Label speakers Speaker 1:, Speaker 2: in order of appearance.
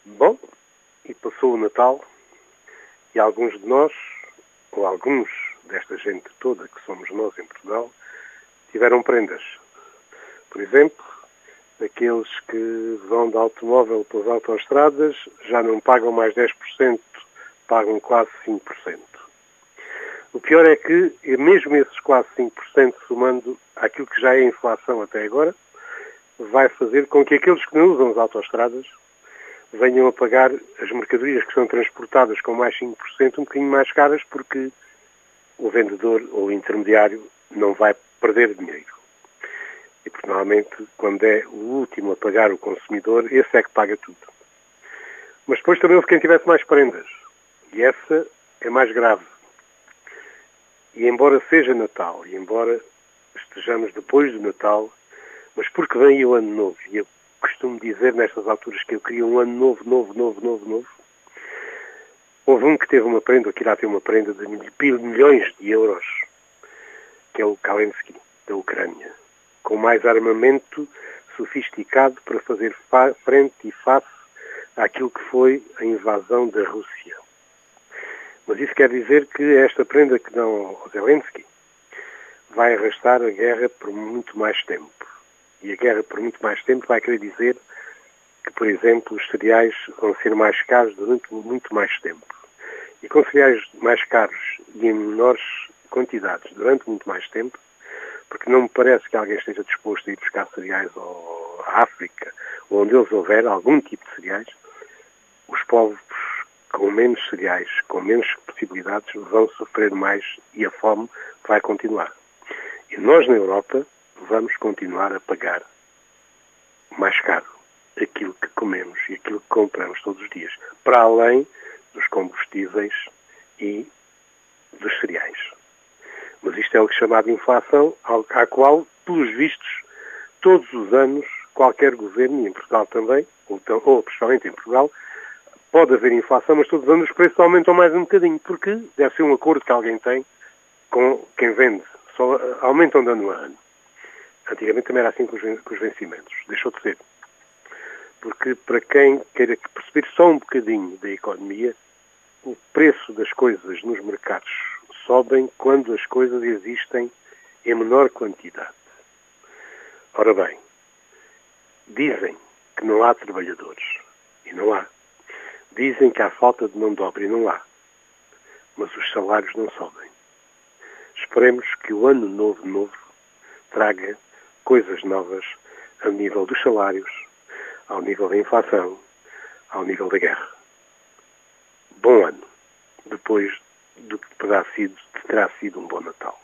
Speaker 1: Bom, e passou o Natal e alguns de nós, ou alguns desta gente toda que somos nós em Portugal, tiveram prendas. Por exemplo, aqueles que vão de automóvel pelas autoestradas já não pagam mais 10%, pagam quase 5%. O pior é que, mesmo esses quase 5%, somando aquilo que já é inflação até agora, vai fazer com que aqueles que não usam as autoestradas venham a pagar as mercadorias que são transportadas com mais 5% um bocadinho mais caras, porque o vendedor ou o intermediário não vai perder dinheiro. E porque normalmente, quando é o último a pagar o consumidor, esse é que paga tudo. Mas depois também houve quem tivesse mais prendas. E essa é mais grave. E embora seja Natal, e embora estejamos depois do Natal, mas porque vem aí o Ano Novo, e eu costumo dizer nestas alturas que eu queria um ano novo, houve um que teve uma prenda, ou que irá ter uma prenda de milhões de euros, que é o Zelensky, da Ucrânia, com mais armamento sofisticado para fazer frente e face àquilo que foi a invasão da Rússia. Mas isso quer dizer que esta prenda que dão ao Zelensky vai arrastar a guerra por muito mais tempo. E a guerra por muito mais tempo vai querer dizer que, por exemplo, os cereais vão ser mais caros durante muito mais tempo. E com cereais mais caros e em menores quantidades durante muito mais tempo, porque não me parece que alguém esteja disposto a ir buscar cereais à África, ou onde eles houver algum tipo de cereais, os povos com menos cereais, com menos possibilidades, vão sofrer mais e a fome vai continuar. E nós, na Europa, vamos continuar a pagar mais caro aquilo que comemos e aquilo que compramos todos os dias, para além dos combustíveis e dos cereais. Mas isto é o que é chamado inflação, à qual, pelos vistos, todos os anos, qualquer governo, e em Portugal também, ou principalmente em Portugal, pode haver inflação, mas todos os anos os preços aumentam mais um bocadinho, porque deve ser um acordo que alguém tem com quem vende. Só aumentam de ano a ano. Antigamente também era assim com os vencimentos. Deixou de ser. Porque para quem queira perceber só um bocadinho da economia, o preço das coisas nos mercados sobem quando as coisas existem em menor quantidade. Ora bem, dizem que não há trabalhadores. E não há. Dizem que há falta de mão de obra e não há. Mas os salários não sobem. Esperemos que o ano novo traga coisas novas ao nível dos salários, ao nível da inflação, ao nível da guerra. Bom ano, depois do que terá sido um bom Natal.